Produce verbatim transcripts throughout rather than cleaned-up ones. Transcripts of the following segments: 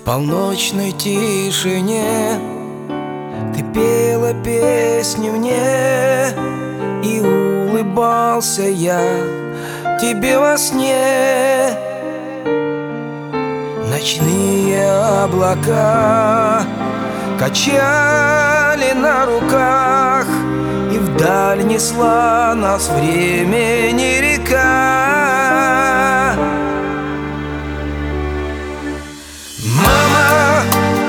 полночной тишине ты пела песни мне, и улыбался я тебе во сне. Ночные облака качали на руках, и вдаль несла нас времени река. Мама,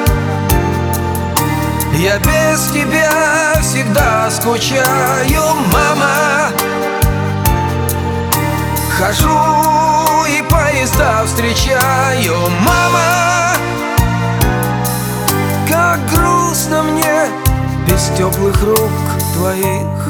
я без тебя всегда скучаю, мама. Хожу и поезда встречаю, мама. Как грустно мне без теплых рук твоих.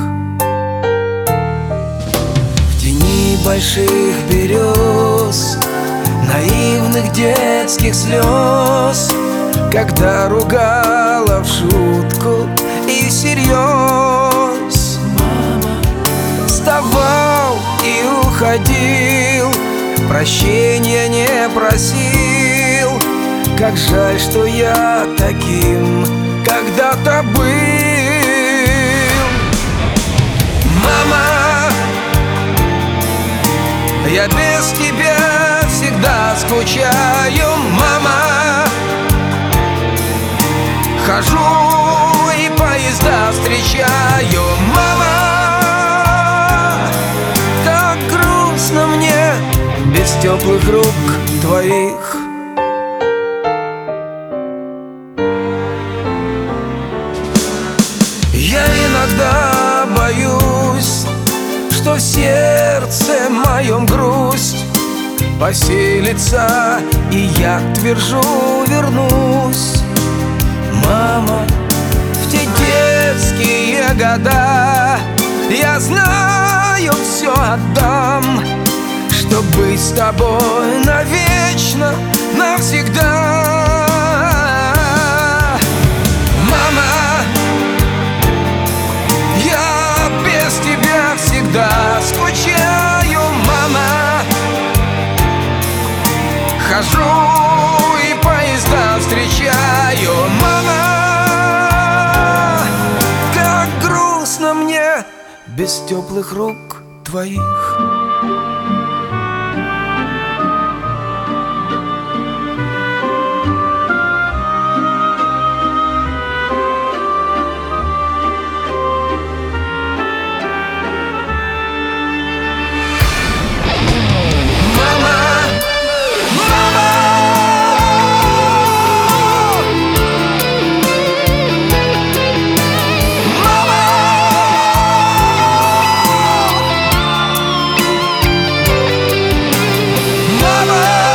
В тени больших берез, наивных детских слез, когда ругала в шутку и всерьез, мама, вставал и уходил, прощения не просил. Как жаль, что я таким когда-то был. Мама, я без тебя всегда скучаю, мама. Хожу и поезда встречаю, мама. Так грустно мне без теплых рук твоих. Я иногда боюсь, что в сердце моем грусть поселится, и я твержу вернусь. Мама, в те детские года я знаю, все отдам, чтоб быть с тобой навечно, навсегда. Мама, я без тебя всегда скучаю, мама. Хожу и поезда встречаю, мама. Как грустно мне без теплых рук твоих.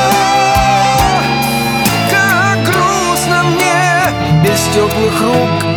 Без теплых рук